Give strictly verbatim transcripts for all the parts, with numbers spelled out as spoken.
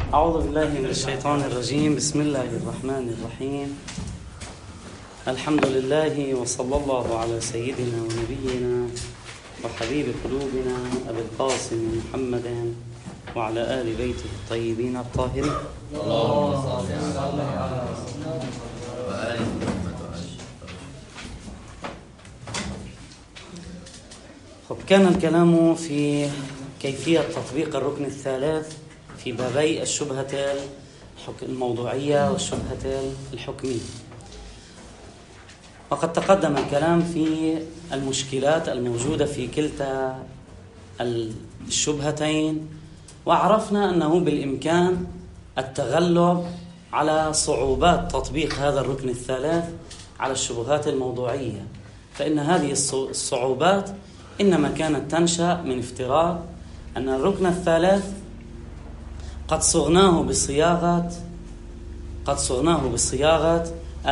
أعوذ بالله من الشيطان الرجيم. بسم الله الرحمن الرحيم. الحمد لله وصلى الله على سيدنا ونبينا وحبيب قلوبنا أبي القاسم محمد وعلى آل بيته الطيبين الطاهرين. اللهم صل على سيدنا وآل محمد. خب، كان الكلام في كيفية تطبيق الركن الثالث في بابي الشبهة الموضوعية والشبهة الحكمية، وقد تقدم الكلام في المشكلات الموجودة في كلتا الشبهتين، وعرفنا أنه بالإمكان التغلب على صعوبات تطبيق هذا الركن الثالث على الشبهات الموضوعية، فإن هذه الصعوبات إنما كانت تنشأ من افتراض أن الركن الثالث قد صغناه بصياغة قد صغناه بصياغة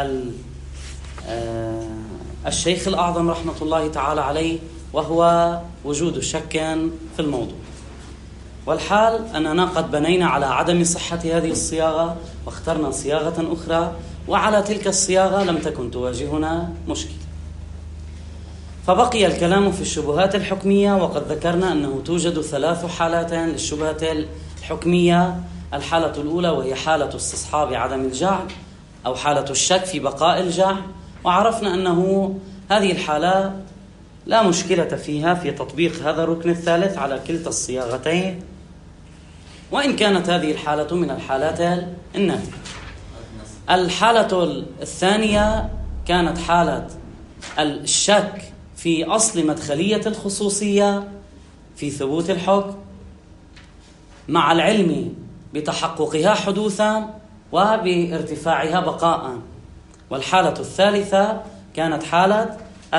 الشيخ الأعظم رحمة الله تعالى عليه، وهو وجود شك في الموضوع. والحال أننا قد بنينا على عدم صحة هذه الصياغة واخترنا صياغة أخرى، وعلى تلك الصياغة لم تكن تواجهنا مشكلة. فبقي الكلام في الشبهات الحكمية، وقد ذكرنا أنه توجد ثلاث حالات للشبهة الحكمية. الحالة الأولى وهي حالة استصحاب عدم الجعل أو حالة الشك في بقاء الجعل، وعرفنا أنه هذه الحالة لا مشكلة فيها في تطبيق هذا الركن الثالث على كلتا الصياغتين، وإن كانت هذه الحالة من الحالات الناتجة. الحالة الثانية كانت حالة الشك في أصل مدخلية الخصوصية في ثبوت الحكم مع العلم بتحققها حدوثا وبارتفاعها بقاء. والحالة الثالثة كانت حالة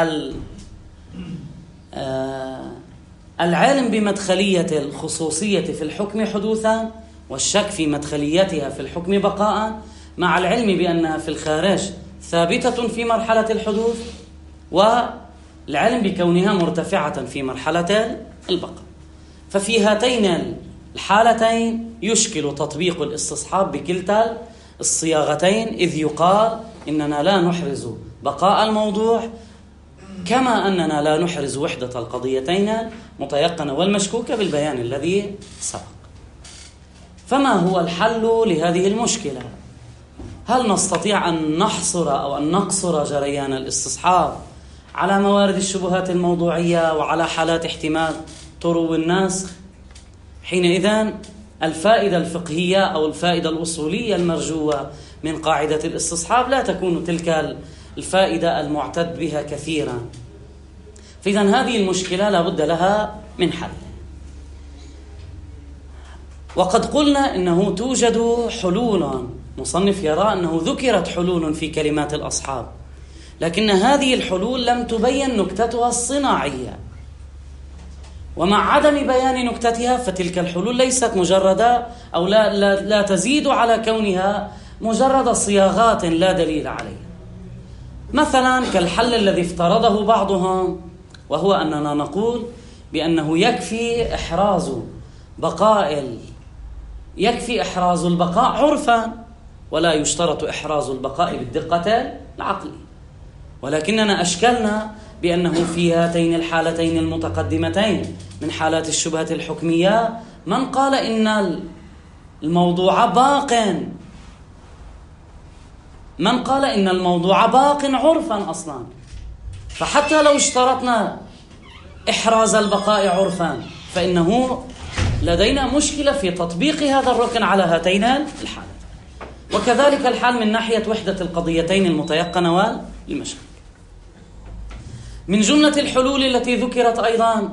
العلم بمدخلية الخصوصية في الحكم حدوثا والشك في مدخليتها في الحكم بقاء، مع العلم بأنها في الخارج ثابتة في مرحلة الحدوث، والعلم بكونها مرتفعة في مرحلة البقاء. ففي هاتين الحالتين يشكل تطبيق الاستصحاب بكلتا الصياغتين، إذ يقال إننا لا نحرز بقاء الموضوع كما أننا لا نحرز وحدة القضيتين متيقنة والمشكوكة بالبيان الذي سبق. فما هو الحل لهذه المشكلة؟ هل نستطيع أن نحصر أو أن نقصر جريان الاستصحاب على موارد الشبهات الموضوعية وعلى حالات احتمال طرو الناسخ؟ حينئذ الفائدة الفقهية أو الفائدة الأصولية المرجوة من قاعدة الاستصحاب لا تكون تلك الفائدة المعتد بها كثيرا. فإذن هذه المشكلة لا بد لها من حل. وقد قلنا إنه توجد حلول، مصنف يرى أنه ذكرت حلول في كلمات الأصحاب، لكن هذه الحلول لم تبين نكتتها الصناعية، ومع عدم بيان نكتتها فتلك الحلول ليست مجردة أو لا, لا, لا تزيد على كونها مجرد صياغات لا دليل عليها. مثلا كالحل الذي افترضه بعضهم، وهو أننا نقول بأنه يكفي إحراز بقاء يكفي إحراز البقاء عرفا، ولا يشترط إحراز البقاء بالدقة العقلية. ولكننا أشكلنا بأنه في هاتين الحالتين المتقدمتين من حالات الشبهة الحكمية من قال إن الموضوع باق من قال إن الموضوع باق عرفا أصلا، فحتى لو اشترطنا إحراز البقاء عرفا فإنه لدينا مشكلة في تطبيق هذا الركن على هاتين الحالتين. وكذلك الحال من ناحية وحدة القضيتين المتيقنة والمشكوك. من جملة الحلول التي ذكرت أيضا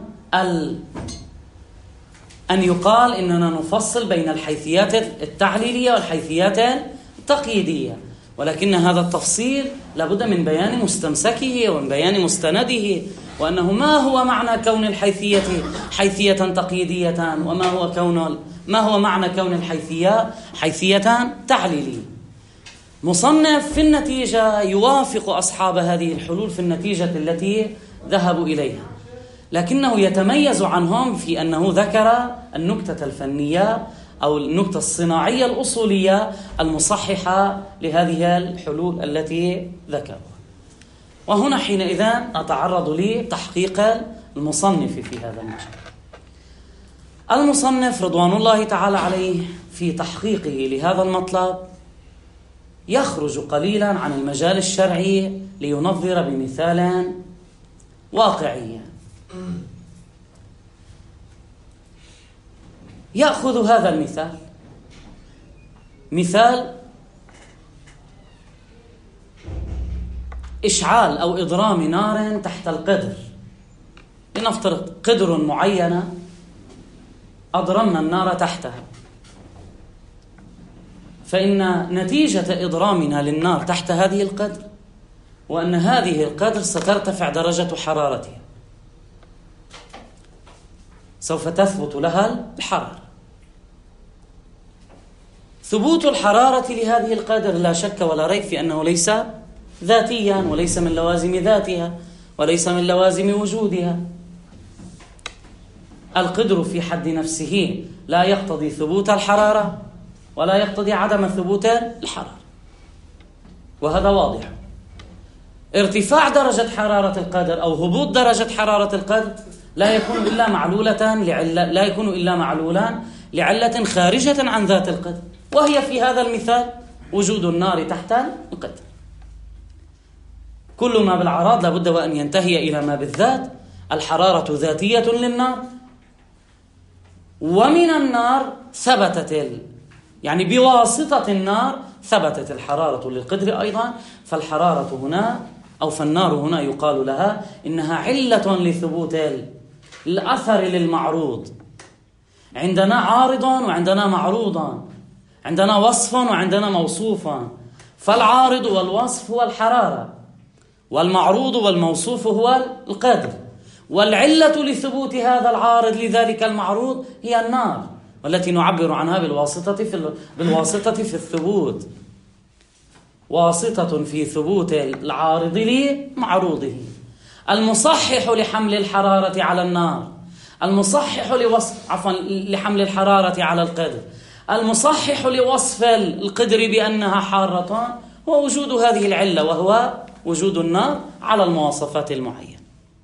أن يقال إننا نفصل بين الحيثيات التعليلية والحيثيات التقييدية، ولكن هذا التفصيل لابد من بيان مستمسكه ومن بيان مستنده، وأنه ما هو معنى كون الحيثية حيثية تقييدية، وما هو كون ما هو معنى كون الحيثية حيثية تعليلية. مصنف في النتيجة يوافق أصحاب هذه الحلول في النتيجة التي ذهبوا إليها، لكنه يتميز عنهم في أنه ذكر النكتة الفنية أو النكتة الصناعية الأصولية المصححة لهذه الحلول التي ذكرها. وهنا حينئذ نتعرض لتحقيق المصنف في هذا المجال. المصنف رضوان الله تعالى عليه في تحقيقه لهذا المطلب يخرج قليلا عن المجال الشرعي لينظر بمثال واقعي. يأخذ هذا المثال، مثال إشعال أو إضرام نار تحت القدر. لنفترض قدر معينة أضرمنا النار تحتها، فإن نتيجة إضرامنا للنار تحت هذه القدر وأن هذه القدر سترتفع درجة حرارتها، سوف تثبت لها الحرارة. ثبوت الحرارة لهذه القدر لا شك ولا ريب في أنه ليس ذاتيا، وليس من لوازم ذاتها، وليس من لوازم وجودها. القدر في حد نفسه لا يقتضي ثبوت الحرارة ولا يقتضي عدم ثبوت الحرارة، وهذا واضح. ارتفاع درجة حرارة القدر أو هبوط درجة حرارة القدر لا يكون إلا معلولة لعلة لا يكون إلا معلولا لعلة خارجة عن ذات القدر، وهي في هذا المثال وجود النار تحت القدر. كل ما بالعراض لابد وأن ينتهي إلى ما بالذات. الحرارة ذاتية للنار، ومن النار ثبتت ال... يعني بواسطة النار ثبتت الحرارة للقدر أيضا. فالحرارة هنا أو فالنار هنا يقال لها إنها علة لثبوت الأثر للمعروض. عندنا عارضا وعندنا معروضا، عندنا وصف وعندنا موصوفا. فالعارض والوصف هو الحرارة، والمعروض والموصوف هو القدر، والعلة لثبوت هذا العارض لذلك المعروض هي النار، والتي نعبر عنها بالواسطة في بالواسطة في الثبوت، واسطة في ثبوت العارض لمعروضه. المصحح لحمل الحرارة على النار، المصحح لوصف عفوا لحمل الحرارة على القدر، المصحح لوصف القدر بأنها حارة هو وجود هذه العلة، وهو وجود النار على المواصفات المعينة.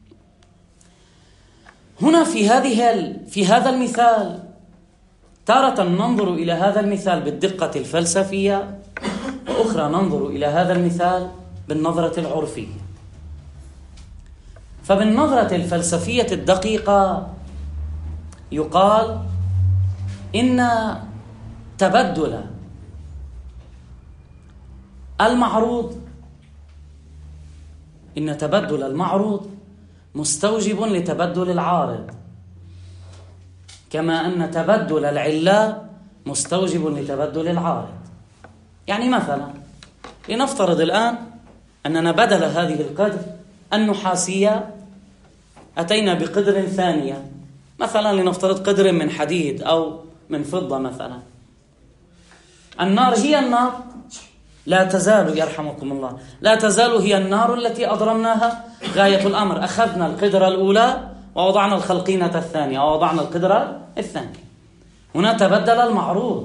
هنا في هذه في هذا المثال تارة ننظر إلى هذا المثال بالدقة الفلسفية، وأخرى ننظر إلى هذا المثال بالنظرة العرفية. فبالنظرة الفلسفية الدقيقة يقال إن تبدل المعروض إن تبدل المعروض مستوجب لتبدل العارض، كما أن تبدل العلة مستوجب لتبدل العارض. يعني مثلا لنفترض الآن أننا بدل هذه القدر النحاسية أتينا بقدر ثانية، مثلا لنفترض قدر من حديد أو من فضة مثلا. النار هي النار، لا تزال يرحمكم الله لا تزال هي النار التي أضرمناها. غاية الأمر أخذنا القدرة الأولى ووضعنا الخلقينة الثانية ووضعنا القدرة الثانية. هنا تبدل المعروض.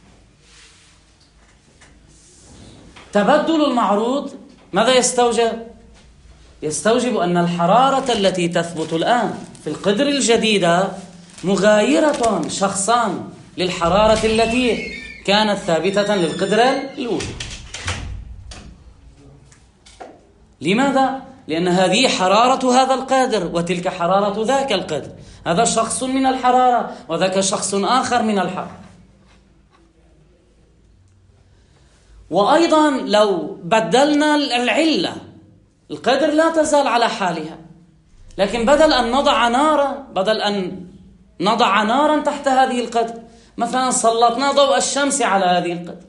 تبدل المعروض ماذا يستوجب؟ يستوجب أن الحرارة التي تثبت الآن في القدر الجديدة مغايرة شخصان للحرارة التي كانت ثابتة للقدرة الأولى. لماذا؟ لأن هذه حرارة هذا القدر وتلك حرارة ذاك القدر. هذا شخص من الحرارة وذاك شخص آخر من الحرارة. وأيضا لو بدلنا العلة، القدر لا تزال على حالها، لكن بدل أن نضع نارا بدل أن نضع نارا تحت هذه القدر، مثلا سلطنا ضوء الشمس على هذه القدر.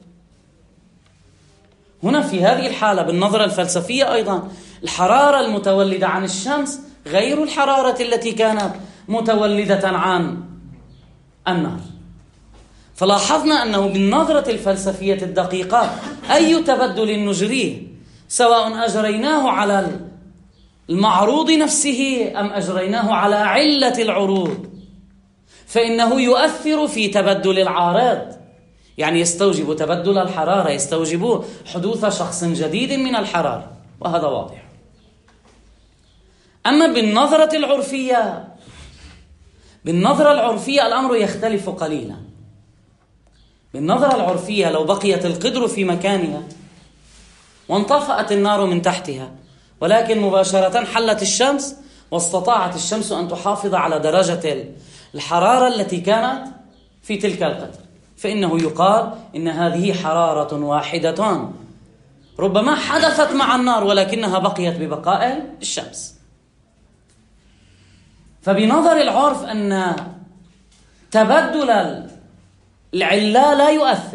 هنا في هذه الحالة بالنظرة الفلسفية أيضا الحرارة المتولدة عن الشمس غير الحرارة التي كانت متولدة عن النار. فلاحظنا أنه بالنظرة الفلسفية الدقيقة أي تبدل نجريه، سواء أجريناه على المعروض نفسه أم أجريناه على علة العروض، فإنه يؤثر في تبدل العارض، يعني يستوجب تبدل الحرارة، يستوجب حدوث شخص جديد من الحرارة، وهذا واضح. أما بالنظرة العرفية، بالنظرة العرفية الأمر يختلف قليلا. بالنظرة العرفية لو بقيت القدر في مكانها وانطفأت النار من تحتها، ولكن مباشرة حلت الشمس واستطاعت الشمس أن تحافظ على درجة الحرارة التي كانت في تلك القدر، فإنه يقال إن هذه حرارة واحدة ربما حدثت مع النار ولكنها بقيت ببقاء الشمس. فبنظر العرف أن تبدل العلة لا يؤثر.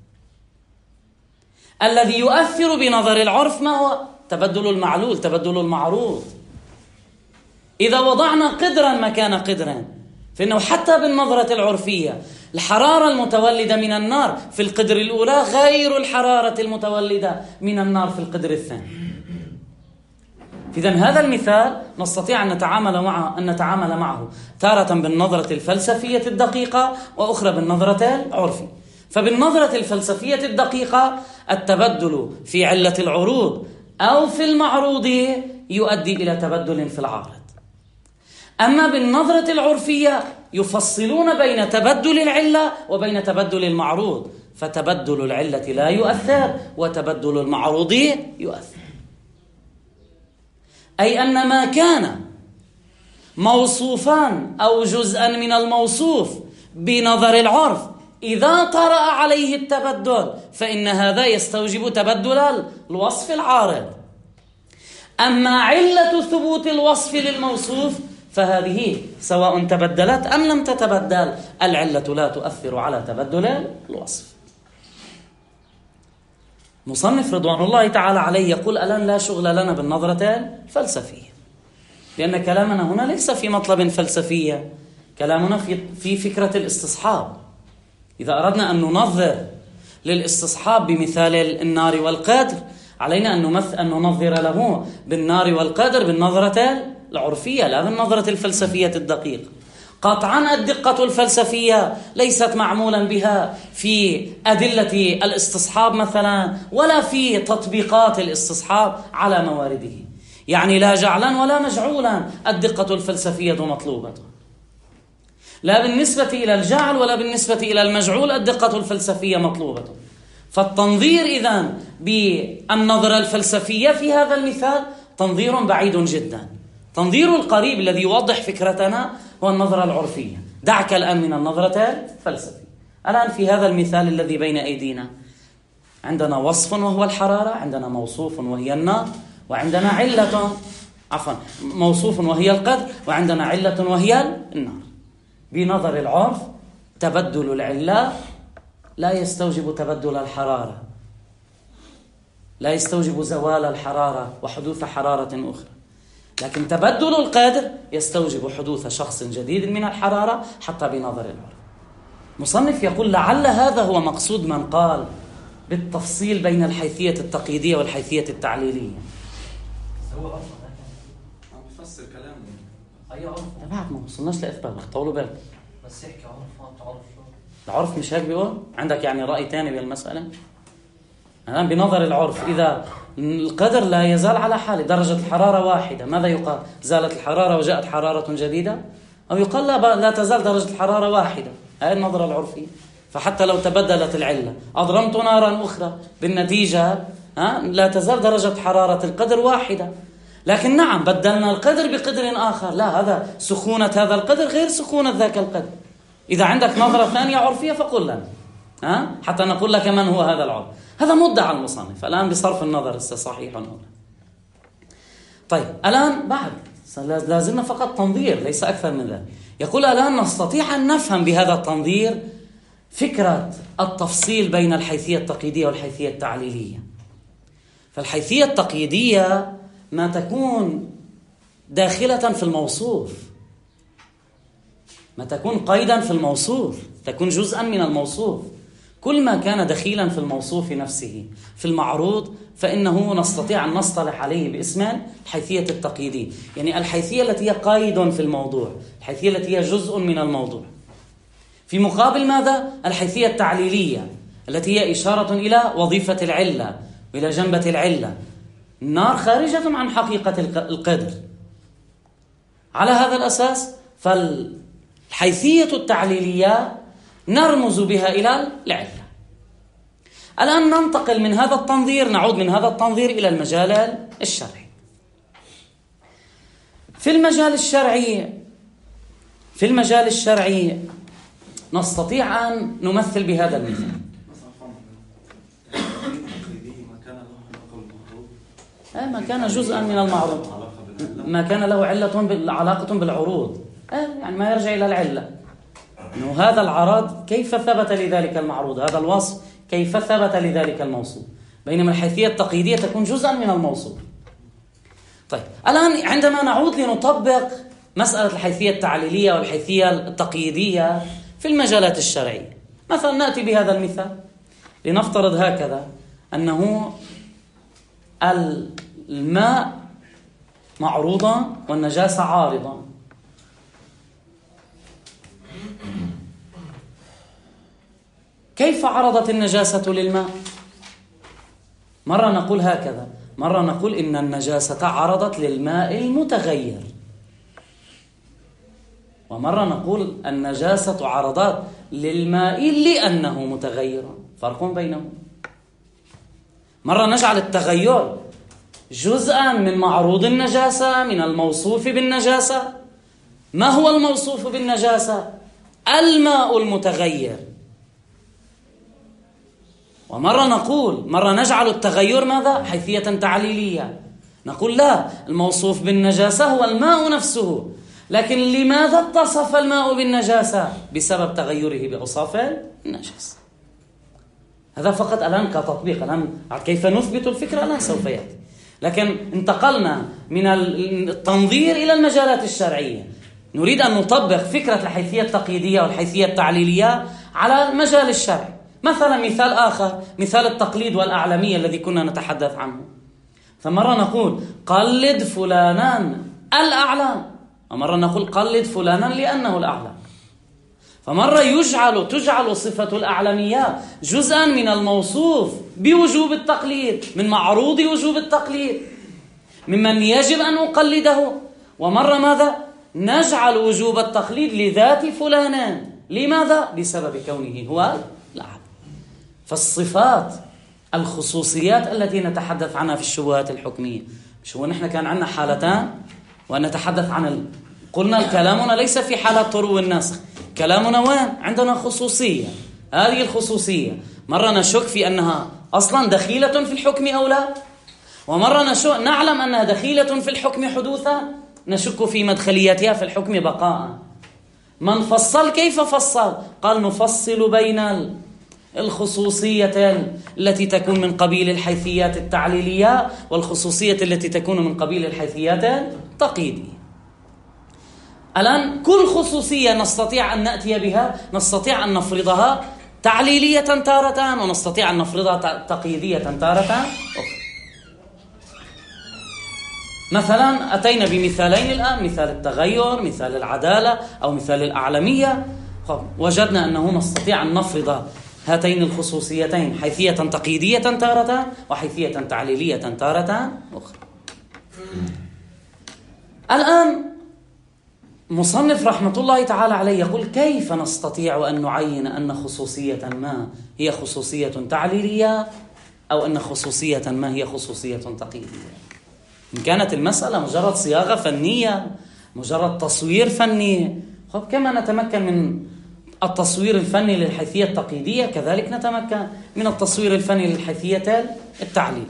الذي يؤثر بنظر العرف ما هو؟ تبدل المعلول، تبدل المعروض. إذا وضعنا قدرا مكان قدرا، فإنه حتى بالنظرة العرفية الحرارة المتولدة من النار في القدر الأولى غير الحرارة المتولدة من النار في القدر الثاني. إذن هذا المثال نستطيع أن نتعامل معه أن نتعامل معه تارة بالنظرة الفلسفية الدقيقة وأخرى بالنظرة العرفية. فبالنظرة الفلسفية الدقيقة التبدل في علة العروض أو في المعروض يؤدي إلى تبدل في العارض. أما بالنظرة العرفية يفصلون بين تبدل العلة وبين تبدل المعروض، فتبدل العلة لا يؤثر وتبدل المعروض يؤثر. أي أن ما كان موصوفان أو جزءا من الموصوف بنظر العرف إذا طرأ عليه التبدل فإن هذا يستوجب تبدل الوصف العارض. أما علة ثبوت الوصف للموصوف فهذه سواء تبدلت أم لم تتبدل العلة لا تؤثر على تبدل الوصف. مصنف رضوان الله تعالى عليه يقول الآن لا شغل لنا بالنظرة الفلسفية، لأن كلامنا هنا ليس في مطلب فلسفية، كلامنا في في فكرة الاستصحاب. إذا أردنا أن ننظر للاستصحاب بمثال النار والقدر علينا أن نمثل أن ننظر له بالنار والقدر بالنظرة العرفية لا بالنظرة الفلسفية الدقيقة. قطعا الدقة الفلسفية ليست معمولا بها في أدلة الاستصحاب مثلا ولا في تطبيقات الاستصحاب على موارده، يعني لا جعلا ولا مجعولا الدقة الفلسفية مطلوبة، لا بالنسبة إلى الجعل ولا بالنسبة إلى المجعول الدقة الفلسفية مطلوبة. فالتنظير إذن بالنظرة الفلسفية في هذا المثال تنظير بعيد جدا. تنظير القريب الذي يوضح فكرتنا هو النظرة العرفية. دعك الآن من النظرة الفلسفية. الآن في هذا المثال الذي بين أيدينا عندنا وصف وهو الحرارة، عندنا موصوف وهي النار، وعندنا علة عفوا موصوف وهي القدر، وعندنا علة وهي النار. بنظر العرف تبدل العلة لا يستوجب تبدل الحرارة، لا يستوجب زوال الحرارة وحدوث حرارة أخرى، لكن تبدل القدر يستوجب حدوث شخص جديد من الحرارة حتى بنظر العرف. مصنف يقول لعل هذا هو مقصود من قال بالتفصيل بين الحيثية التقييدية والحيثية التعليلية. هو عرف عم بفسر كلامه. أي عرف؟ بعد ما وصلناش لإثبات، طولوا بالك. بس يحكي عرف تعرف شو؟ العرف مش هيك بيقول؟ عندك يعني رأي تاني بالمسألة؟ الآن بنظر العرف إذا القدر لا يزال على حاله، درجة الحرارة واحدة، ماذا يقال؟ زالت الحرارة وجاءت حرارة جديدة؟ أو يقال لا, لا تزال درجة الحرارة واحدة. هذه النظرة العرفية. فحتى لو تبدلت العلة أضرمت نارا أخرى بالنتيجة ها لا تزال درجة حرارة القدر واحدة. لكن نعم بدلنا القدر بقدر آخر، لا هذا سخونة هذا القدر غير سخونة ذاك القدر. إذا عندك نظرة ثانية عرفية فقل لنا ها حتى نقول لك من هو هذا العرف. هذا مدعى المصنف الآن بصرف النظر صحيح أو لا. طيب الآن بعد لازلنا فقط تنظير ليس أكثر من ذلك. يقول الآن نستطيع أن نفهم بهذا التنظير فكرة التفصيل بين الحيثية التقييدية والحيثية التعليلية. فالحيثية التقييدية ما تكون داخلة في الموصوف، ما تكون قيدا في الموصوف، تكون جزءا من الموصوف. كل ما كان دخيلا في الموصوف نفسه في المعروض فإنه نستطيع أن نصطلح عليه باسم الحيثية التقييدية، يعني الحيثية التي هي قيد في الموضوع، الحيثية التي هي جزء من الموضوع. في مقابل ماذا؟ الحيثية التعليلية التي هي إشارة إلى وظيفة العلة وإلى جنبة العلة. النار خارجة عن حقيقة القدر. على هذا الأساس فالحيثية التعليلية نرمز بها إلى العلة. الآن ننتقل من هذا التنظير، نعود من هذا التنظير إلى المجال الشرعي. في المجال الشرعي في المجال الشرعي نستطيع أن نمثل بهذا المثال. ما كان جزءا من المعروض، ما كان له علة علاقة بالعروض، يعني ما يرجع إلى العلة، إنه هذا العرض كيف ثبت لذلك المعروض، هذا الوصف كيف ثبت لذلك الموصوف، بينما الحيثية التقييدية تكون جزءا من الموصوف. طيب الآن عندما نعود لنطبق مسألة الحيثية التعليلية والحيثية التقييدية في المجالات الشرعية، مثلا نأتي بهذا المثال. لنفترض هكذا أنه الماء معروضا والنجاسة عارضا. كيف عرضت النجاسة للماء؟ مرة نقول هكذا، مرة نقول إن النجاسة عرضت للماء المتغير، ومرة نقول النجاسة عرضت للماء لأنه متغير، فرق بينهم. مرة نجعل التغير جزءا من معروض النجاسة، من الموصوف بالنجاسة. ما هو الموصوف بالنجاسة؟ الماء المتغير. ومرة نقول، مرة نجعل التغير ماذا؟ حيثية تعليلية، نقول لا، الموصوف بالنجاسة هو الماء نفسه، لكن لماذا اتصف الماء بالنجاسة؟ بسبب تغيره بأوصاف النجاسة. هذا فقط الآن كتطبيق، الآن كيف نثبت الفكرة الآن سوف يأتي، لكن انتقلنا من التنظير إلى المجالات الشرعية. نريد أن نطبق فكرة الحيثية التقييدية والحيثية التعليلية على المجال الشرعي. مثلا مثال آخر، مثال التقليد والأعلمية الذي كنا نتحدث عنه. فمرة نقول قلد فلانا الأعلام، ومرة نقول قلد فلانا لأنه الأعلام. فمرة يجعل تجعل صفة الأعلمية جزءا من الموصوف بوجوب التقليد، من معروض وجوب التقليد، ممن يجب أن نقلده. ومرة ماذا؟ نجعل وجوب التقليد لذات فلان. لماذا؟ بسبب كونه هو الأعلم. فالصفات، الخصوصيات التي نتحدث عنها في الشبهات الحكمية، مش هو نحن كان عندنا حالتان ونتحدث عن ال... قلنا كلامنا ليس في حالة طرو النسخ، كلامنا وين؟ عندنا خصوصية. هذه الخصوصية مرة نشك في أنها أصلا دخيلة في الحكم أو لا، ومرة نشك نعلم أنها دخيلة في الحكم حدوثا، نشك في مدخليتها في الحكم بقاء. من فصل كيف فصل؟ قال نفصل بين الخصوصية التي تكون من قبيل الحيثيات التعليلية والخصوصية التي تكون من قبيل الحيثيات التقييدية. الآن كل خصوصية نستطيع أن نأتي بها، نستطيع أن نفرضها تعليلية تارة، ونستطيع أن نفرضها تقييدية تارة أخرى. مثلا أتينا بمثالين الآن، مثال التغير، مثال العدالة، أو مثال الأعلمية. وجدنا أنه نستطيع أن نفرض هاتين الخصوصيتين حيثية تقييدية تارة وحيثية تعليلية تارة أخرى. الآن مصنف رحمة الله تعالى عليه يقول كيف نستطيع أن نعين أن خصوصية ما هي خصوصية تعليلية أو أن خصوصية ما هي خصوصية تقييدية؟ إن كانت المسألة مجرد صياغة فنية، مجرد تصوير فني، خب كما نتمكن من التصوير الفني للحيثية التقييدية كذلك نتمكن من التصوير الفني للحيثية التعليلية.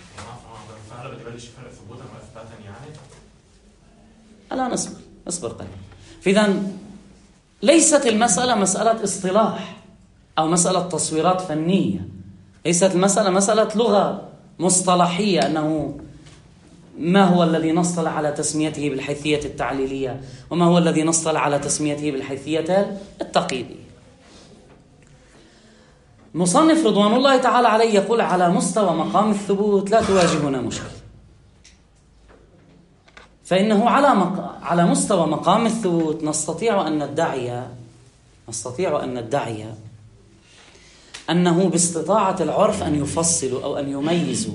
الآن اصبر اصبر قليلا. فإذن ليست المسألة مسألة اصطلاح أو مسألة تصويرات فنية، ليست المسألة مسألة لغة مصطلحية أنه ما هو الذي نصطلح على تسميته بالحيثية التعليلية وما هو الذي نصطلح على تسميته بالحيثية التقييدية. مصنف رضوان الله تعالى عليه يقول على مستوى مقام الثبوت لا تواجهنا مشكلة، فإنه على مق... على مستوى مقام الثبوت نستطيع أن ندعي نستطيع أن ندعي أنه باستطاعة العرف أن يفصل أو أن يميز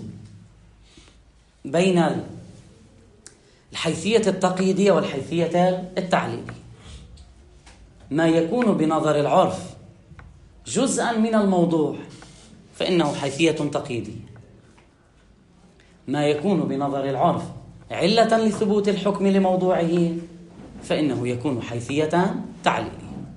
بين الحيثية التقييدية والحيثية التعليلية. ما يكون بنظر العرف جزءا من الموضوع فإنه حيثية تقييدية، ما يكون بنظر العرف علة لثبوت الحكم لموضوعه فإنه يكون حيثية تعليلية.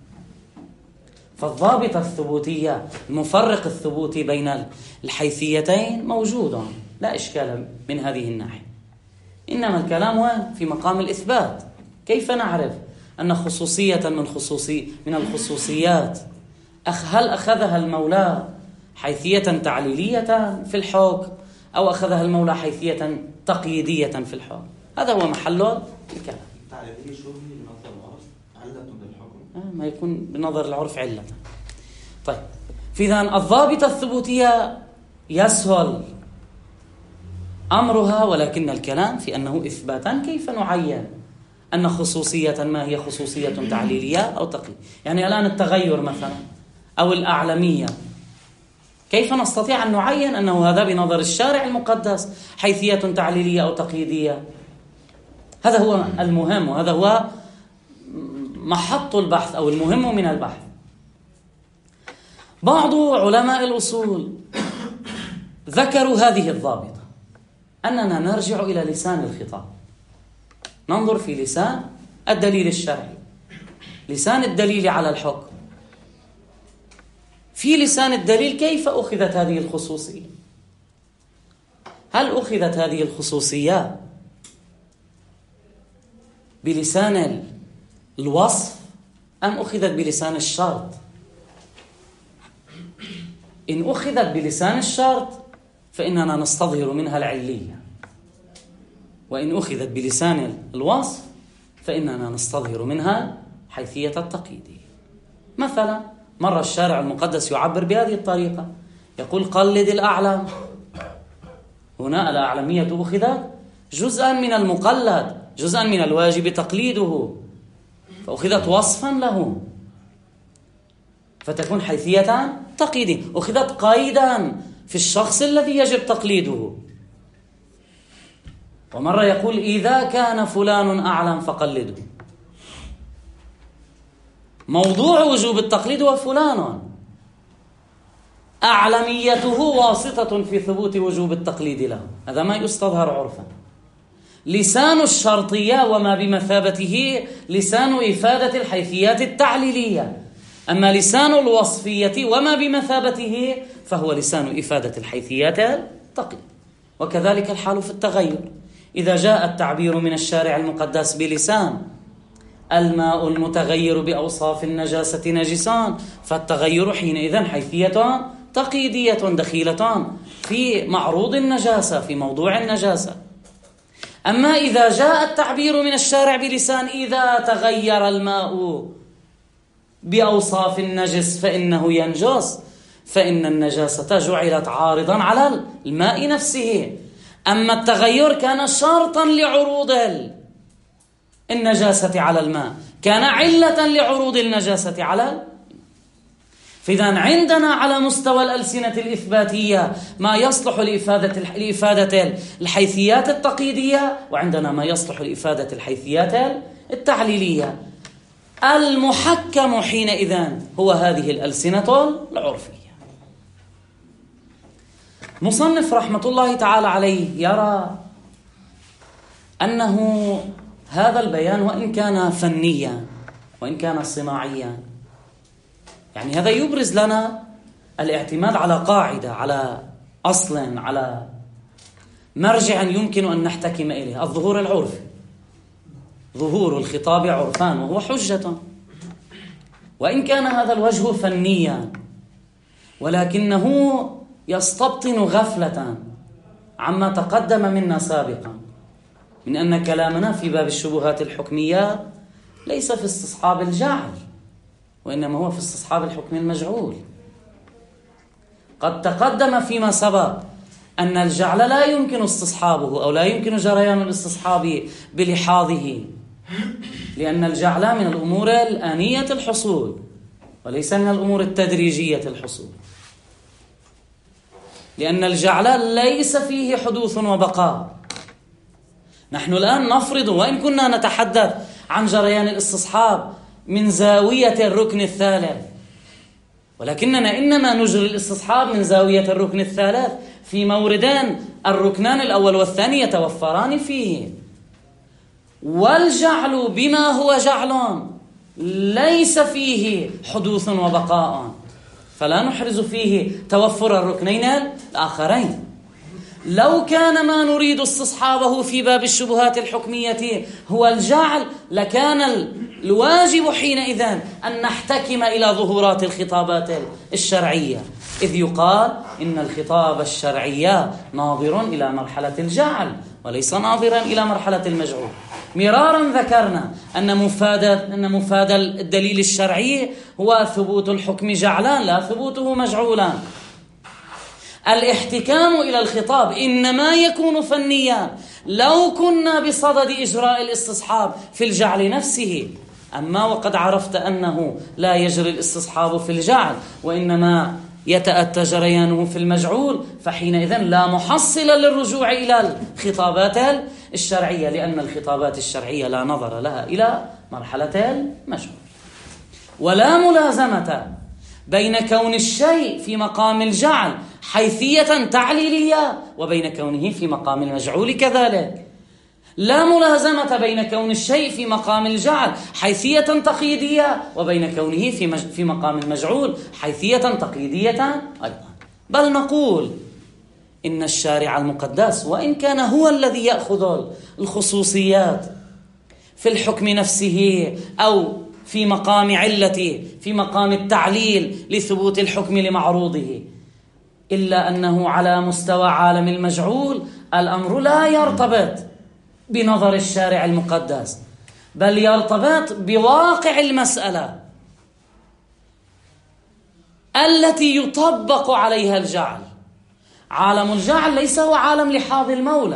فالضابط الثبوتي المفرق الثبوتي بين الحيثيتين موجود، لا إشكال من هذه الناحية. إنما الكلام في مقام الإثبات. كيف نعرف أن خصوصية من خصوصي من الخصوصيات هل أخذها المولى حيثية تعليلية في الحكم أو أخذها المولى حيثية تقييدية في الحكم؟ هذا هو محل الكلام. التعليلية شو هي بنظر العرف علة بالحكم؟ آه ما يكون بنظر العرف علة. طيب، في ذن الضابطة الثبوتية يسهل أمرها، ولكن الكلام في أنه إثباتا كيف نعين أن خصوصية ما هي خصوصية تعليلية أو تقييدية. يعني الآن التغير مثلا أو الأعلمية، كيف نستطيع أن نعين أنه هذا بنظر الشارع المقدس حيثية تعليلية أو تقييدية؟ هذا هو المهم، وهذا هو محط البحث أو المهم من البحث. بعض علماء الأصول ذكروا هذه الضابطة، أننا نرجع إلى لسان الخطاب، ننظر في لسان الدليل الشرعي، لسان الدليل على الحكم. في لسان الدليل كيف أخذت هذه الخصوصية؟ هل أخذت هذه الخصوصية بلسان الوصف أم أخذت بلسان الشرط؟ إن أخذت بلسان الشرط فإننا نستظهر منها العلية، وإن أخذت بلسان الوصف فإننا نستظهر منها حيثية التقييدية. مثلا مرة الشارع المقدس يعبر بهذه الطريقة، يقول قلد الأعلم. هنا الأعلمية أخذت جزءا من المقلد، جزءا من الواجب تقليده، فأخذت وصفا له فتكون حيثية تقييدية. أخذت قيدا في الشخص الذي يجب تقليده. ومرة يقول إذا كان فلان أعلم فقلده. موضوع وجوب التقليد هو فلان، أعلميته واسطة في ثبوت وجوب التقليد له، هذا ما يستظهر عرفا. لسان الشرطية وما بمثابته لسان إفادة الحيثيات التعليلية، أما لسان الوصفية وما بمثابته فهو لسان إفادة الحيثيات التقليد. وكذلك الحال في التغير، إذا جاء التعبير من الشارع المقدس بلسان الماء المتغير بأوصاف النجاسة نجسان، فالتغير حينئذ حيثية تقييدية دخيلة في معروض النجاسة، في موضوع النجاسة. أما إذا جاء التعبير من الشارع بلسان إذا تغير الماء بأوصاف النجس فإنه ينجس، فإن النجاسة جعلت عارضا على الماء نفسه. أما التغير كان شرطا لعروض النجاسة على الماء، كان علة لعروض النجاسة على الماء. فإذا عندنا على مستوى الألسنة الإثباتية ما يصلح لإفادة لإفادة الحيثيات التقييدية، وعندنا ما يصلح لإفادة الحيثيات التعليلية. المحكم حينئذ هو هذه الألسنة العرفية. مصنف رحمة الله تعالى عليه يرى أنه هذا البيان وإن كان فنيا وإن كان صناعيا، يعني هذا يبرز لنا الاعتماد على قاعدة، على أصل، على مرجع يمكن أن نحتكم إليه، الظهور العرفي. ظهور الخطاب عرفان وهو حجة، وإن كان هذا الوجه فنيا ولكنه يستبطن غفلة عما تقدم منا سابقا من أن كلامنا في باب الشبهات الحكمية ليس في استصحاب الجعل، وإنما هو في استصحاب الحكم المجعول. قد تقدم فيما سبق أن الجعل لا يمكن استصحابه أو لا يمكن جريان الاستصحاب بلحاظه، لأن الجعل من الأمور الآنية الحصول، وليس من الأمور التدريجية الحصول، لأن الجعل ليس فيه حدوث وبقاء. نحن الآن نفرض، وإن كنا نتحدث عن جريان الاستصحاب من زاوية الركن الثالث، ولكننا إنما نجري الاستصحاب من زاوية الركن الثالث في موردان الركنان الأول والثاني يتوفران فيه، والجعل بما هو جعل ليس فيه حدوث وبقاء، فلا نحرز فيه توفر الركنين الآخرين. لو كان ما نريد استصحابه في باب الشبهات الحكمية هو الجعل، لكان الواجب حينئذ أن نحتكم إلى ظهورات الخطابات الشرعية، إذ يقال إن الخطاب الشرعي ناظر إلى مرحلة الجعل وليس ناظرا إلى مرحلة المجعول. مرارا ذكرنا أن مفاد أن مفاد الدليل الشرعي هو ثبوت الحكم جعلا لا ثبوته مجعولا. الاحتكام إلى الخطاب إنما يكون فنيا لو كنا بصدد إجراء الاستصحاب في الجعل نفسه، أما وقد عرفت أنه لا يجري الاستصحاب في الجعل وإنما يتأتى جريانه في المجعول، فحينئذ لا محصل للرجوع إلى الخطابات الشرعية، لأن الخطابات الشرعية لا نظر لها إلى مرحلة المجعول. ولا ملازمة بين كون الشيء في مقام الجعل حيثية تعليلية وبين كونه في مقام المجعول كذلك. لا ملازمة بين كون الشيء في مقام الجعل حيثية تقييدية وبين كونه في, مج... في مقام المجعول حيثية تقييدية أيضا. بل نقول إن الشارع المقدس وإن كان هو الذي يأخذ الخصوصيات في الحكم نفسه أو في مقام علته في مقام التعليل لثبوت الحكم لمعروضه، إلا أنه على مستوى عالم المجعول الأمر لا يرتبط بنظر الشارع المقدس، بل يرتبط بواقع المسألة التي يطبق عليها الجعل. عالم الجعل ليس هو عالم لحاظ المولى.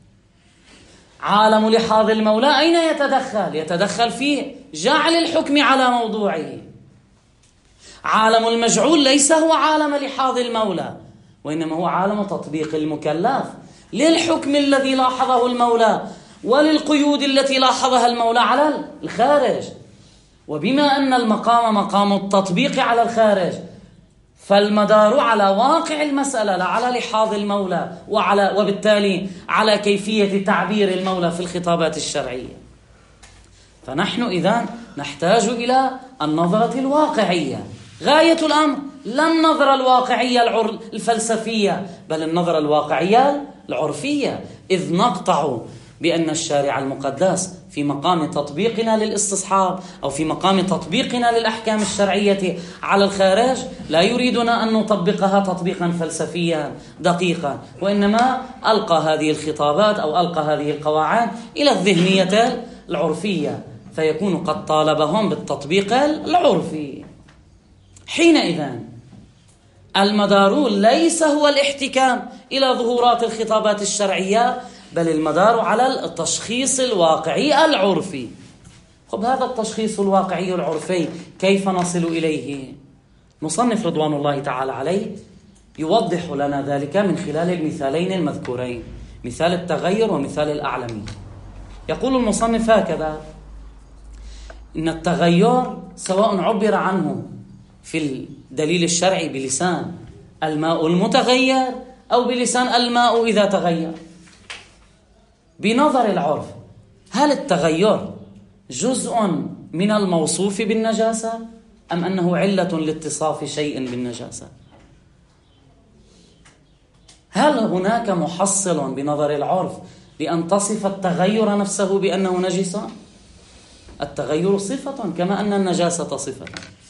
عالم لحاظ المولى أين يتدخل؟ يتدخل فيه جعل الحكم على موضوعه. عالم المجعول ليس هو عالم لحاظ المولى، وإنما هو عالم تطبيق المكلف للحكم الذي لاحظه المولى وللقيود التي لاحظها المولى على الخارج. وبما أن المقام مقام التطبيق على الخارج، فالمدار على واقع المسألة لا على لحاظ المولى، وعلى وبالتالي على كيفية تعبير المولى في الخطابات الشرعية. فنحن إذن نحتاج إلى النظرة الواقعية. غاية الأمر لا النظرة الواقعية الفلسفية، بل النظرة الواقعية العرفية، إذ نقطع بأن الشارع المقدس في مقام تطبيقنا للاستصحاب أو في مقام تطبيقنا للأحكام الشرعية على الخارج لا يريدنا أن نطبقها تطبيقا فلسفيا دقيقا، وإنما ألقى هذه الخطابات أو ألقى هذه القواعد إلى الذهنية العرفية، فيكون قد طالبهم بالتطبيق العرفي. حينئذ المدار ليس هو الاحتكام إلى ظهورات الخطابات الشرعية، بل المدار على التشخيص الواقعي العرفي. خب هذا التشخيص الواقعي العرفي كيف نصل إليه؟ مصنف رضوان الله تعالى عليه يوضح لنا ذلك من خلال المثالين المذكورين، مثال التغير ومثال الأعلمي. يقول المصنف هكذا: إن التغير سواء عبر عنه في الدليل الشرعي بلسان الماء المتغير أو بلسان الماء إذا تغير، بنظر العرف هل التغير جزء من الموصوف بالنجاسة أم أنه علة لاتصاف شيء بالنجاسة؟ هل هناك محصل بنظر العرف لأن تصف التغير نفسه بأنه نجس؟ التغير صفة كما أن النجاسة صفة.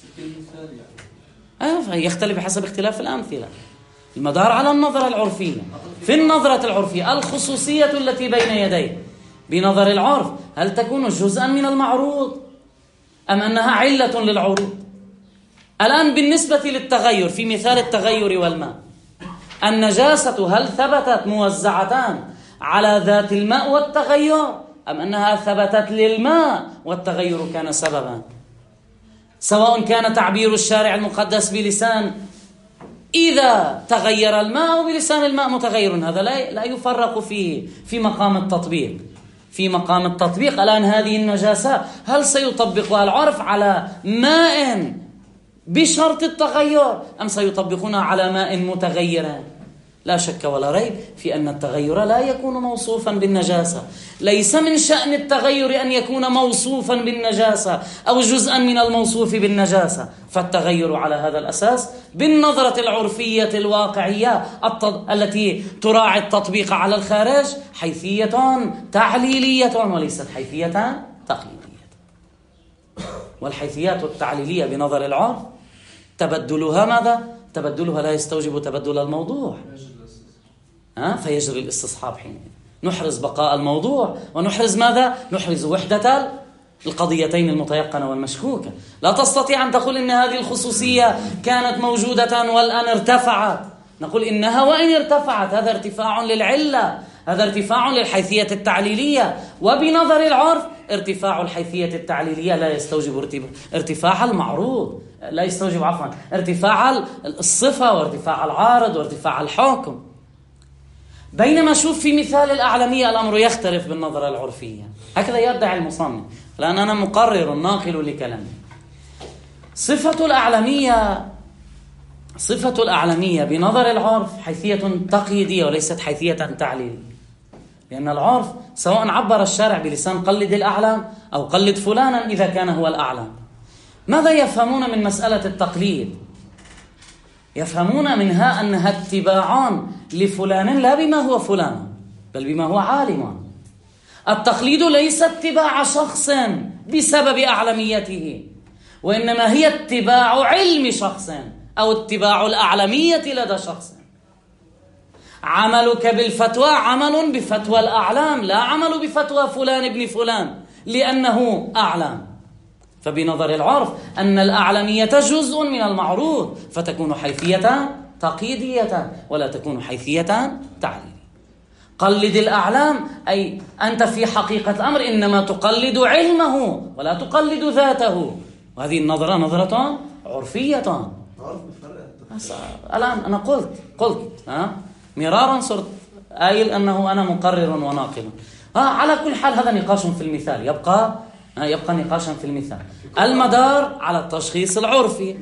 أيوة، يختلف حسب اختلاف الأمثلة. المدار على النظرة العرفية. في النظرة العرفية الخصوصية التي بين يديه بنظر العرف هل تكون جزءا من المعروض أم أنها علة للعروض؟ الآن بالنسبة للتغير في مثال التغير والماء، النجاسة هل ثبتت موزعتان على ذات الماء والتغير أم أنها ثبتت للماء والتغير كان سببا؟ سواء كان تعبير الشارع المقدس بلسان إذا تغير الماء أو بلسان الماء متغير، هذا لا لا يفرق فيه في مقام التطبيق. في مقام التطبيق الآن هذه النجاسة هل سيطبقها العرف على ماء بشرط التغير أم سيطبقونها على ماء متغير؟ لا شك ولا ريب في أن التغير لا يكون موصوفا بالنجاسة. ليس من شأن التغير أن يكون موصوفا بالنجاسة أو جزءا من الموصوف بالنجاسة، فالتغير على هذا الأساس بالنظرة العرفية الواقعية التي تراعي التطبيق على الخارج حيثية تعليلية وليست حيثية تقليدية. والحيثيات التعليلية بنظر العرف تبدلها ماذا؟ تبدلها لا يستوجب تبدل الموضوع، ها؟ فيجري الاستصحاب حينئذ. نحرز بقاء الموضوع ونحرز ماذا؟ نحرز وحدة القضيتين المتيقنة والمشكوكة. لا تستطيع أن تقول إن هذه الخصوصية كانت موجودة والآن ارتفعت. نقول إنها وإن ارتفعت هذا ارتفاع للعلة، هذا ارتفاع للحيثية التعليلية، وبنظر العرف ارتفاع الحيثية التعليلية لا يستوجب ارتفاع المعروض، لا يستوجب عفوا ارتفاع الصفة وارتفاع العارض وارتفاع الحكم. بينما شوف في مثال الأعلمية الأمر يختلف بالنظرة العرفية. هكذا يدعي المصنف، لأن أنا مقرر ناقل لكلامه. صفة الأعلمية صفة الأعلمية بنظر العرف حيثية تقييدية وليست حيثية تعليلية، لأن العرف سواء عبر الشارع بلسان قلد الأعلام أو قلد فلانا إذا كان هو الأعلام. ماذا يفهمون من مسألة التقليد؟ يفهمون منها أنها اتباعان لفلان لا بما هو فلان بل بما هو عالم. التقليد ليس اتباع شخص بسبب أعلميته، وإنما هي اتباع علم شخص أو اتباع الأعلمية لدى شخص. عملك بالفتوى عمل بفتوى الأعلام، لا عمل بفتوى فلان ابن فلان لأنه أعلم. فبنظر العرف أن الأعلمية جزء من المعروض، فتكون حيثية تقييدية ولا تكون حيثية تعليلية. قلد الأعلام أي أنت في حقيقة الأمر إنما تقلد علمه ولا تقلد ذاته، وهذه النظرة نظرة عرفية. الآن أنا قلت قلت ها مرارا صرت قايل أنه أنا مقرر وناقل. ها على كل حال هذا نقاش في المثال، يبقى يبقى نقاشا في المثال. المدار على التشخيص العرفي.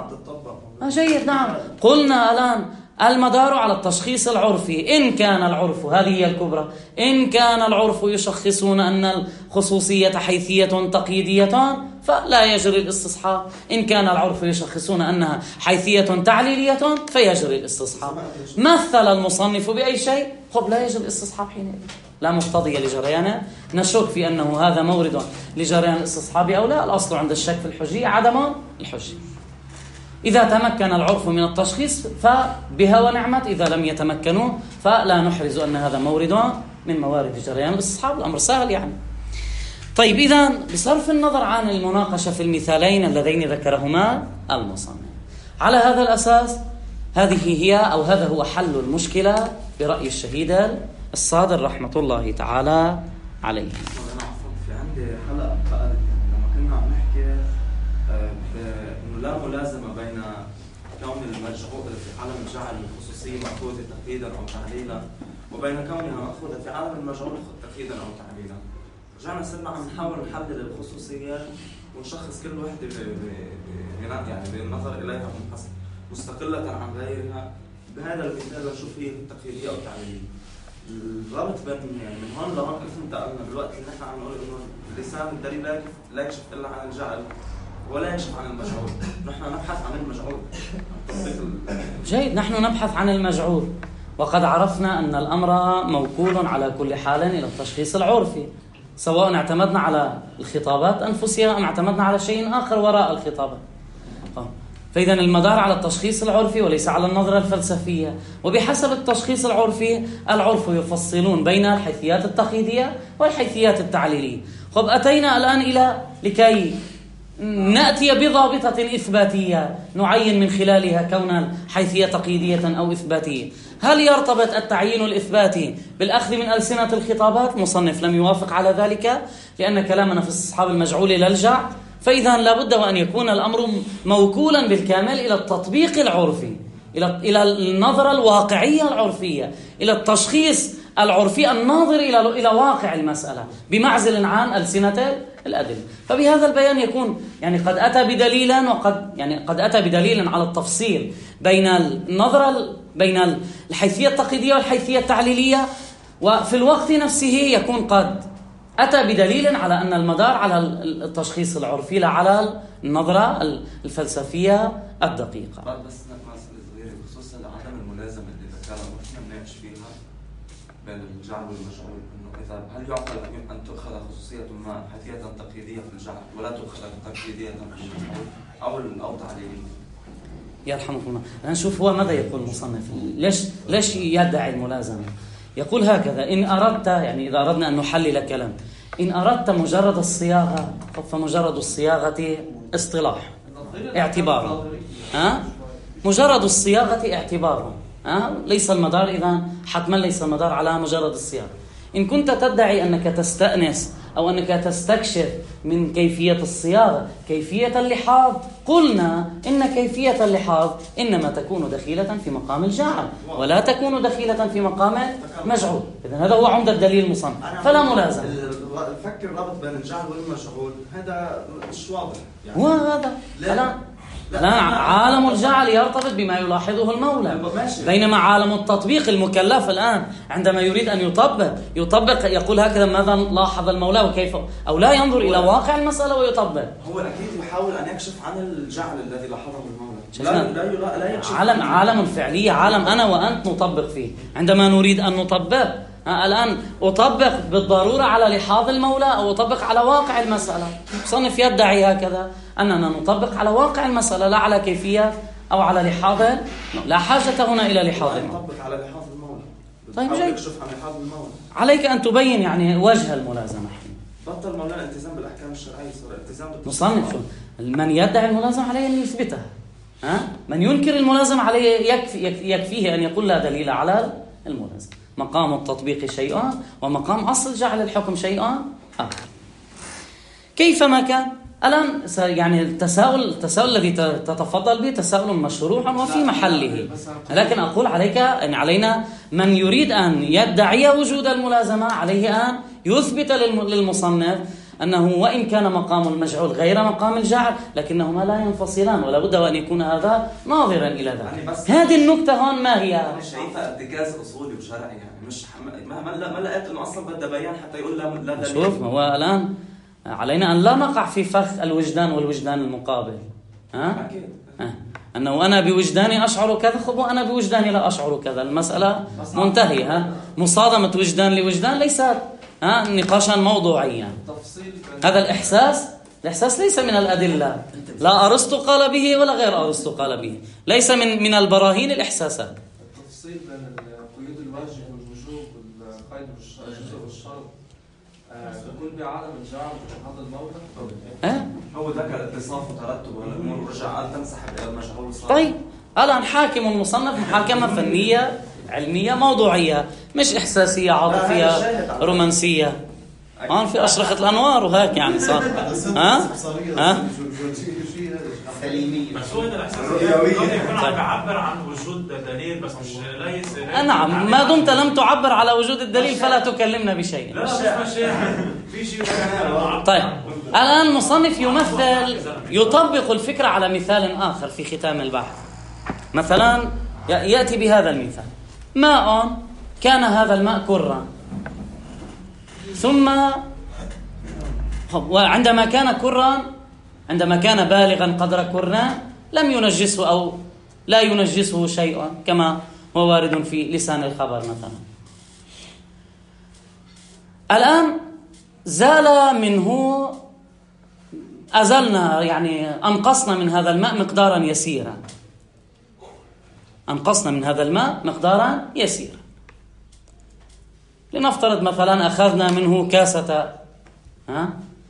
جيد، نعم. قلنا الآن المدار على التشخيص العرفي. إن كان العرف، هذه هي الكبرى، إن كان العرف يشخصون أن الخصوصية حيثية تقييدية فلا يجري الاستصحاب. إن كان العرف يشخصون أنها حيثية تعليلية فيجري الاستصحاب. مثل المصنف بأي شيء خب لا يجري الاستصحاب حينئذ، لا مقتضي لجريانه. نشك في أنه هذا مورد لجريان الاستصحاب أو لا. الأصل عند الشك في الحجية عدم الحجية. إذا تمكن العرف من التشخيص فبها ونعمت، إذا لم يتمكنوا فلا نحرز أن هذا مورد من موارد جريان الاستصحاب. الأمر سهل يعني. طيب، إذن بصرف النظر عن المناقشة في المثالين اللذين ذكرهما المصنف، على هذا الأساس هذه هي أو هذا هو حل المشكلة برأي الشهيد الصادر رحمة الله تعالى عليه. أنا في عندي حلقة قالت لما كنا عم نحكي إنه لا ملازمة بين كون المجعول في عالم الجعل الخصوصية مأخوذة تقييدا أو تعليلا وبين كونها مأخوذة في عالم المجعول تقييدا أو تعليلا. رجعنا صرنا عم نحاول نحدد الخصوصيات ونشخص كل وحدة يعني بالنظر إليها مستقلة عن غيرها. بهذا المثال نشوف هي التقييدية أو التعليلية. الربط بين يعني من هون لهون كيف انتقلنا بالوقت اللي نحن عم نقول انه اللسان الدليل لا يكشف الا عن الجعل ولا يكشف عن المجعول. نحن نبحث عن المجعول. جيد، نحن نبحث عن المجعول، وقد عرفنا ان الامر موكول على كل حال الى التشخيص العرفي، سواء اعتمدنا على الخطابات انفسها ام اعتمدنا على شيء اخر وراء الخطابات. فإذا المدار على التشخيص العرفي وليس على النظرة الفلسفية. وبحسب التشخيص العرفي العرف يفصلون بين الحيثيات التقييدية والحيثيات التعليلية. خب أتينا الآن إلى لكي نأتي بضابطة إثباتية نعين من خلالها كون الحيثية تقييدية أو إثباتية. هل يرتبط التعيين الإثباتي بالأخذ من ألسنة الخطابات؟ مصنف لم يوافق على ذلك، لأن كلامنا في استصحاب المجعول لا الجع، فإذا لابد وأن يكون الأمر موكولا بالكامل إلى التطبيق العرفي، إلى إلى النظرة الواقعية العرفية، إلى التشخيص العرفي الناظر إلى إلى واقع المسألة بمعزل عن ألسنة الأدلة. فبهذا البيان يكون يعني قد أتى بدليلا وقد يعني قد أتى بدليل على التفصيل بين النظرة بين الحيثية التقييدية والحيثية التعليلية، وفي الوقت نفسه يكون قد أتى بدليل على أن المدار على التشخيص العرفي لا على النظرة الفلسفية الدقيقة. بعد بس مسألة صغيرة بخصوص عدم الملازمة اللي ذكرها ممكن نناقش فيها بين الجعل والمجعول، إنه إذا هل يعقل أن تؤخذ خصوصية ما حيثية تقييدية في الجعل ولا تؤخذ تقييدية في المجعول أو أو تعليلية؟ يرحمكم الله. نشوف هو ماذا يقول المصنف، ليش ليش يدعي الملازمة. يقول هكذا: إن أردت، يعني إذا أردنا أن نحلل كلام، إن أردت مجرد الصياغة فمجرد الصياغة اصطلاح اعتبار، ها؟ مجرد الصياغة اعتبار، ها؟ ليس المدار إذا حتما ليس المدار على مجرد الصياغة. إن كنت تدعي أنك تستأنس أو أنك تستكشف من كيفية الصياغة كيفية اللحاظ، قلنا إن كيفية اللحاظ إنما تكون دخيلة في مقام الجعل ولا تكون دخيلة في مقام مجعول. إذن هذا هو عمدة الدليل المصنف، فلا ملازمة. فكر الرابط بين الجعل والمجعول هذا مش واضح يعني. هو هذا الآن الآن عالم الجعل يرتبط بما يلاحظه المولى، بينما عالم التطبيق المكلف الآن عندما يريد أن يطبق يطبق يقول هكذا ماذا لاحظ المولى وكيف، أو لا ينظر إلى واقع المسألة ويطبق. هو أكيد يحاول أن يكشف عن الجعل الذي لاحظه المولى. لا لا لا يكشف. عالم عالم الفعلية، عالم أنا وأنت نطبق فيه. عندما نريد أن نطبق الآن أطبق بالضرورة على لحاظ المولى أو أطبق على واقع المسألة. مصنف يدعي هكذا أننا نطبق على واقع المسألة لا على كيفية أو على لحاظ. لا حاجة هنا إلى لحاظ المولى. نطبق على لحاظ المولى. طيب جيد. يكشف عن لحاظ المولى. عليك أن تبين يعني وجه الملازمة. بطل مولانا الالتزام بالأحكام الشرعية، صار التزام مصنف شو من يدعي الملازمة عليه أن يثبتها، ها؟ من ينكر الملازمة عليه يكفي يكفيه أن يقول لا دليل على الملازمة. مقام التطبيق شيء ومقام أصل جعل الحكم شيء آخر. كيفما كان الآن يعني التساؤل التساؤل الذي تتفضل به تساؤل مشروع وفي محله، لكن أقول عليك أن علينا من يريد أن يدعي وجود الملازمة عليه أن يثبت للمصنف أنه وإن كان مقام المجعول غير مقام الجعل لكنهما لا ينفصلان، ولا بد وأن يكون هذا ناظرا إلى ذلك. هذه النكتة هون ما هي؟ أنا شايفها ارتكاز أصولي وشرعي، يعني مش ما ما ما لقيت إنه أصلا بدأ بيان حتى يقول لا لا دليل. شوف هو الآن علينا أن لا نقع في فخ الوجدان والوجدان المقابل، ها؟ أكيد. أه. أنه أنا بوجداني أشعر كذا خب وأنا بوجداني لا أشعر كذا، المسألة منتهية. ها؟ مصادمة وجدان لوجدان ليست ها نقاشا موضوعيا. هذا الإحساس الإحساس ليس من الأدلة، لا أرسطو قال به ولا غير أرسطو قال به، ليس من من البراهين الإحساسات. التفصيل بين قيود الواجب والوجوب والقيد والشرط تكون بعالم الجعل هذا الموضوع. أه؟ هو ذكر اتصاف وترتب والأمور ورجع تنسحب إلى المجهول. طيب الآن حاكم المصنف محاكمة فنية علمية موضوعية، مش إحساسية عاطفية رومانسية. هون في أشرقة الأنوار وهيك يعني صار ها ها سليمية. بس هو الإحساس يكون عم يعبر عن وجود دليل بس مش ليس. نعم، ما دمت لم تعبر على وجود الدليل فلا تكلمنا بشيء. لا مش شيء في شيء. طيب الآن المصنف يمثل يطبق الفكرة على مثال آخر في ختام البحث. مثلا يأتي بهذا المثال: ماء كان هذا الماء كرا، ثم وعندما كان كرا عندما كان بالغا قدر كرا لم ينجسه أو لا ينجسه شيء كما هو وارد في لسان الخبر مثلا. الآن زال منه، أزلنا يعني أنقصنا من هذا الماء مقدارا يسيرا، أنقصنا من هذا الماء مقدارا يسيرا. لنفترض مثلا أخذنا منه كاسة ها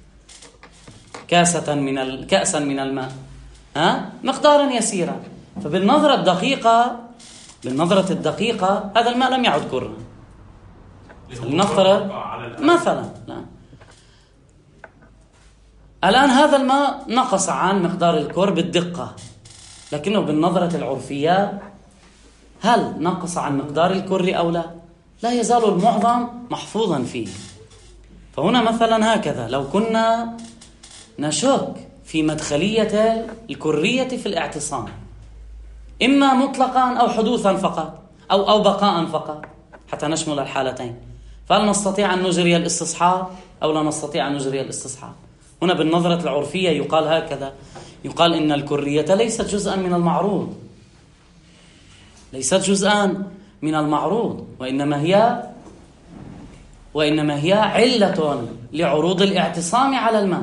كاسة من ال... كأسا من الماء ها مقدارا يسيرا، فبالنظرة الدقيقة بالنظرة الدقيقة هذا الماء لم يعد كرا. لنفترض مثلا لا. الآن هذا الماء نقص عن مقدار الكر بالدقة، لكنه بالنظرة العرفية هل نقص عن مقدار الكر أو لا؟ لا يزال المعظم محفوظا فيه. فهنا مثلا هكذا لو كنا نشك في مدخلية الكرية في الاعتصام، إما مطلقا أو حدوثا فقط أو أو بقاء فقط حتى نشمل الحالتين، فهل نستطيع أن نجري الاستصحاب أو لا نستطيع أن نجري الاستصحاب؟ هنا بالنظرة العرفية يقال هكذا، يقال إن الكرية ليست جزءا من المعروض، ليست جزءا من المعروض، وإنما هي وإنما هي علة لعروض الاعتصام على الماء.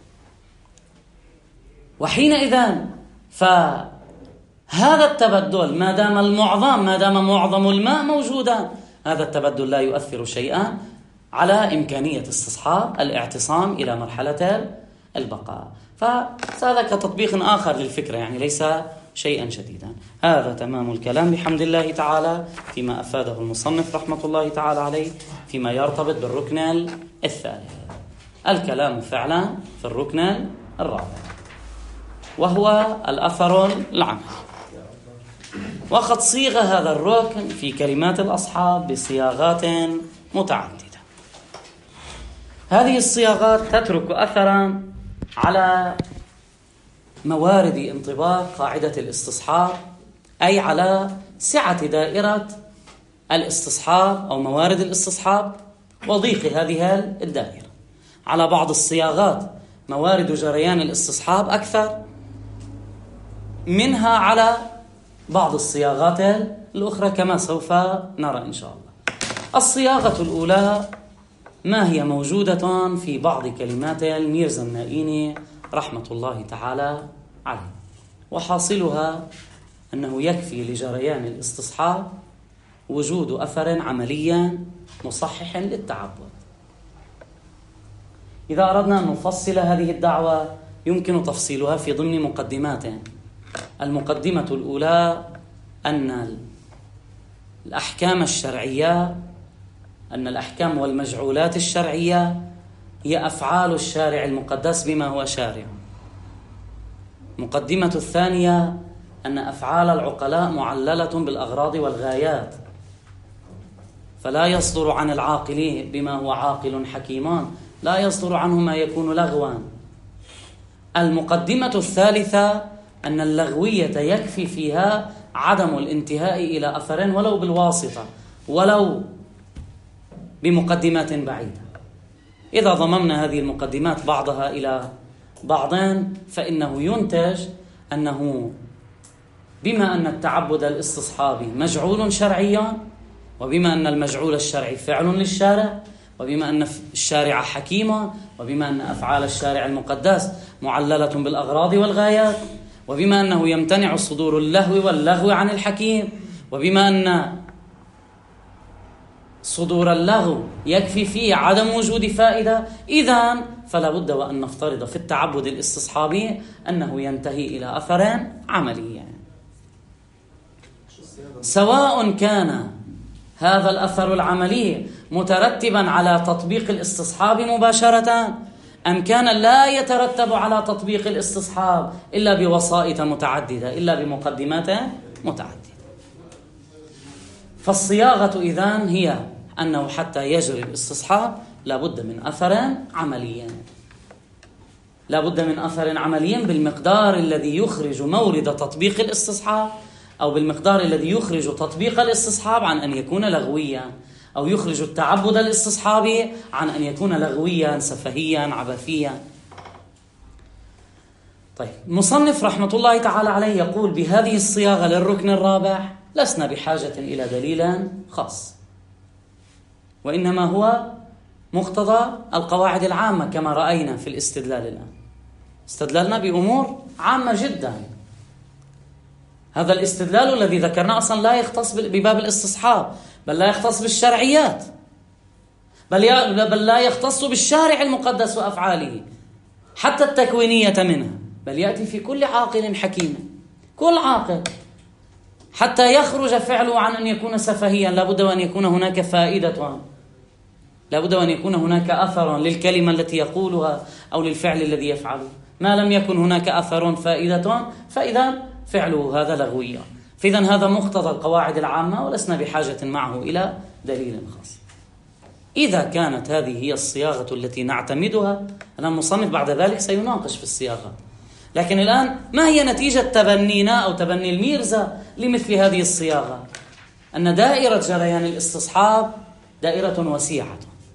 وحينئذ فهذا التبدل ما دام المعظم ما دام معظم الماء موجودا، هذا التبدل لا يؤثر شيئا على إمكانية استصحاب الاعتصام إلى مرحلة البقاء. فهذا كتطبيق آخر للفكرة، يعني ليس شيئا شديدا. هذا تمام الكلام بحمد الله تعالى فيما أفاده المصنف رحمة الله تعالى عليه فيما يرتبط بالركن الثالث. الكلام فعلا في الركن الرابع وهو الأثر العملي، وقد صيغ هذا الركن في كلمات الأصحاب بصياغات متعددة. هذه الصياغات تترك أثرا على موارد انطباق قاعدة الاستصحاب، أي على سعة دائرة الاستصحاب أو موارد الاستصحاب وضيق هذه الدائرة. على بعض الصياغات موارد جريان الاستصحاب أكثر منها على بعض الصياغات الأخرى كما سوف نرى إن شاء الله. الصياغة الأولى ما هي موجودة في بعض كلمات الميرزا النائيني رحمة الله تعالى عليه، وحاصلها أنه يكفي لجريان الاستصحاب وجود أثر عمليا مصحح للتعبد. إذا أردنا أن نفصل هذه الدعوة يمكن تفصيلها في ضمن مقدمات. المقدمة الأولى أن الأحكام الشرعية أن الأحكام والمجعولات الشرعية هي أفعال الشارع المقدس بما هو شارع. مقدمة الثانية أن أفعال العقلاء معللة بالأغراض والغايات، فلا يصدر عن العاقل بما هو عاقل حكيمان، لا يصدر عنه ما يكون لغوا. المقدمة الثالثة أن اللغوية يكفي فيها عدم الانتهاء إلى أثر ولو بالواسطة ولو بمقدمات بعيدة. إذا ضممنا هذه المقدمات بعضها إلى بعض فإنه ينتج أنه بما أن التعبد الاستصحابي مجعول شرعيا، وبما أن المجعول الشرعي فعل للشارع، وبما أن الشارع حكيما، وبما أن أفعال الشارع المقدس معللة بالأغراض والغايات، وبما أنه يمتنع صدور اللهو واللغو عن الحكيم، وبما أن صدور اللغو يكفي فيه عدم وجود فائدة، إذن فلا بد وأن نفترض في التعبد الاستصحابي أنه ينتهي إلى أثر عملي، سواء كان هذا الأثر العملي مترتبا على تطبيق الاستصحاب مباشرة أم كان لا يترتب على تطبيق الاستصحاب إلا بوسائط متعددة، إلا بمقدمات متعددة. فالصياغة إذن هي أنه حتى يجري الاستصحاب لابد من أثر عملي، لابد من أثر عملي بالمقدار الذي يخرج مورد تطبيق الاستصحاب، أو بالمقدار الذي يخرج تطبيق الاستصحاب عن أن يكون لغويا، أو يخرج التعبد الاستصحابي عن أن يكون لغويا سفهيا عبثيا. طيب، المصنف رحمة الله تعالى عليه يقول بهذه الصياغة للركن الرابع لسنا بحاجة إلى دليل خاص، وإنما هو مقتضى القواعد العامة كما رأينا في الاستدلال. الآن استدللنا بأمور عامة جدا. هذا الاستدلال الذي ذكرنا أصلا لا يختص بباب الاستصحاب، بل لا يختص بالشرعيات، بل بل لا يختص بالشارع المقدس وأفعاله حتى التكوينية منها، بل يأتي في كل عاقل حكيم، كل عاقل، حتى يخرج فعله عن أن يكون سفهيا لابد وأن يكون هناك فائدة لا بد أن يكون هناك أثر للكلمة التي يقولها أو للفعل الذي يفعله. ما لم يكن هناك أثر فائدة فإذا فعله هذا لغوي. فإذا هذا مقتضى القواعد العامة ولسنا بحاجة معه إلى دليل خاص. إذا كانت هذه هي الصياغة التي نعتمدها، أنا المصنف بعد ذلك سيناقش في الصياغة. لكن الآن ما هي نتيجة تبنينا أو تبني الميرزا لمثل هذه الصياغة؟ أن دائرة جريان الاستصحاب دائرة وسيعة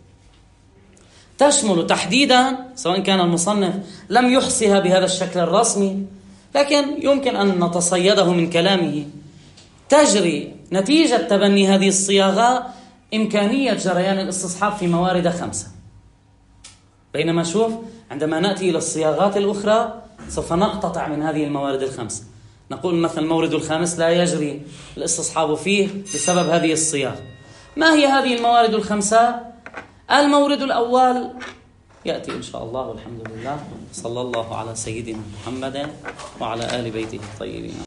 تشمل تحديدا، سواء كان المصنف لم يحصيها بهذا الشكل الرسمي، لكن يمكن أن نتصيده من كلامه، تجري نتيجة تبني هذه الصياغة إمكانية جريان الاستصحاب في موارد خمسة. بينما شوف عندما نأتي إلى الصياغات الأخرى سوف نقتطع من هذه الموارد الخمسة، نقول مثلا المورد الخامس لا يجري الاستصحاب فيه بسبب هذه الصياغة. ما هي هذه الموارد الخمسة؟ المورد الأول يأتي إن شاء الله والحمد لله. صلى الله على سيدنا محمد وعلى آل بيته الطيبين.